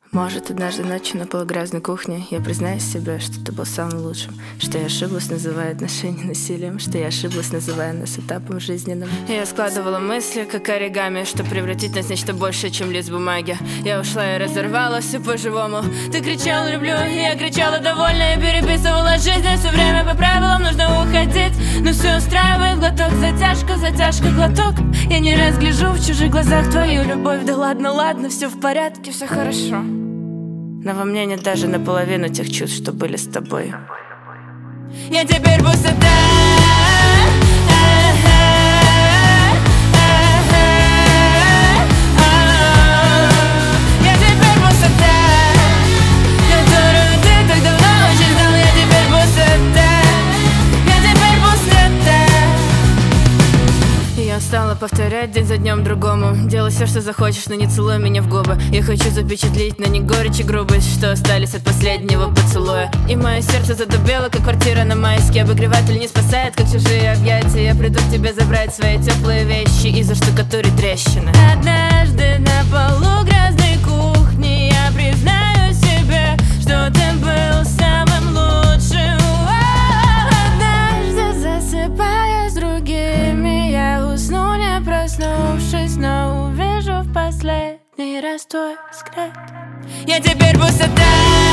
Может, однажды ночью на полугрязной кухне я признаюсь себе, что ты был самым лучшим, что я ошиблась, называя отношения насилием, что я ошиблась, называя нас этапом жизненным. Я складывала мысли, как оригами, что превратить нас в нечто большее, чем лист бумаги. Я ушла и разорвала все по-живому. Ты кричал «люблю», я кричала «довольна», и переписывала жизнь, и все время по правилам нужно уходить. Но все устраивает, глоток, затяжка, глоток. Я не раз гляжу в чужих глазах твою любовь. Да ладно, ладно, все в порядке, все хорошо. Но во мне нет даже наполовину тех чувств, что были с тобой. Я теперь пустота. Я теперь пустота, которую ты так давно очень знал. Я теперь пустота. Я теперь пустота. Я устала повторять день за днем другому. Делай все, что захочешь, но не целуй меня в губы. Я хочу запечатлеть на них горечь и грубость, что остались от последнего поцелуя. И мое сердце задубело, как квартира на Майске. Обогреватель не спасает, как чужие объятия. Я приду к тебе забрать свои теплые вещи и заштукатурить трещины. Однажды на полу грязной кухни я признаю себе, что ты был самым лучшим. Однажды, засыпая с другими, я усну, не проснувшись, но увижу в последний раз твой взгляд. Я теперь пустота.